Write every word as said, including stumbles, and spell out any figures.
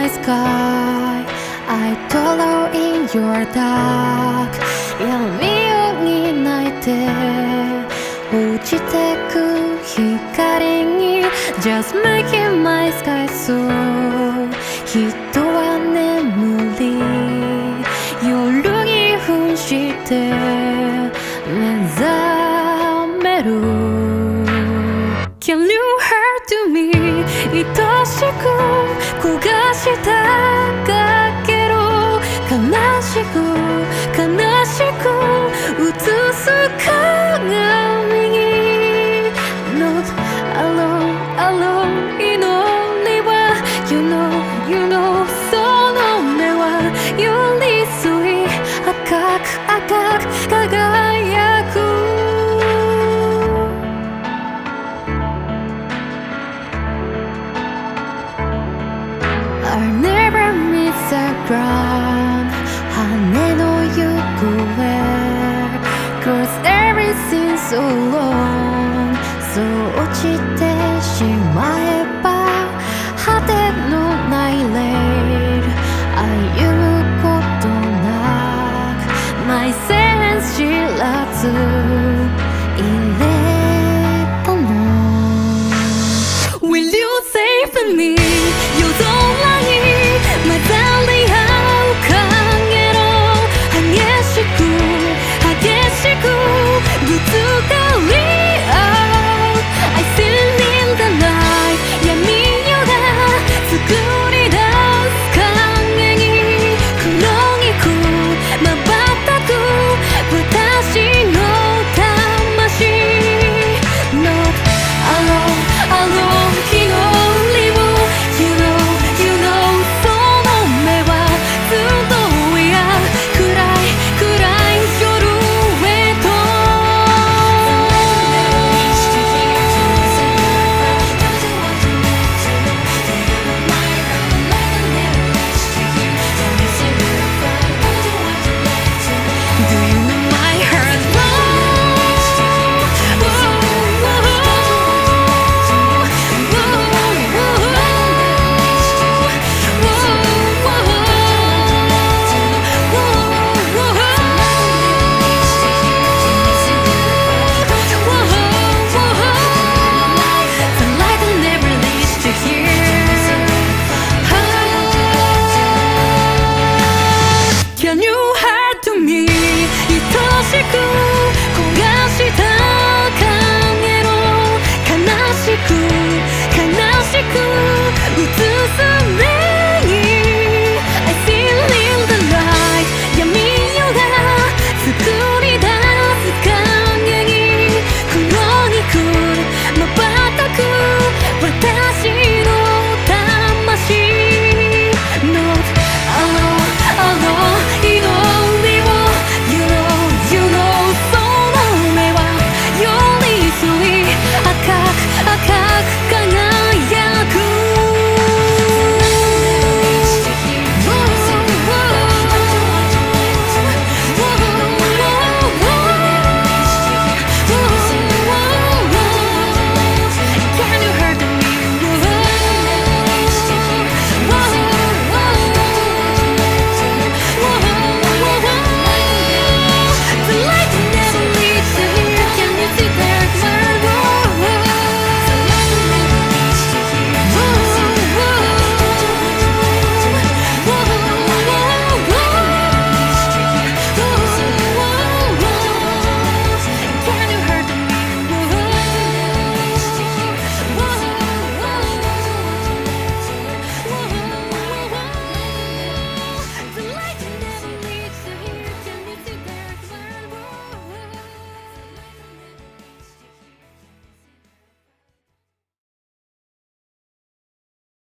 sky I follow in your dark 闇夜に泣いて落ちてく光に Just making my sky so 人は眠り夜に扮して目覚める Can you hurt me 愛しく焦がしたかけろ悲しく悲しく映す鏡に Not alone alone 祈りは You know you know その目は寄り添い赤く赤く輝くI never miss the ground 羽の行方 Cause everything's so long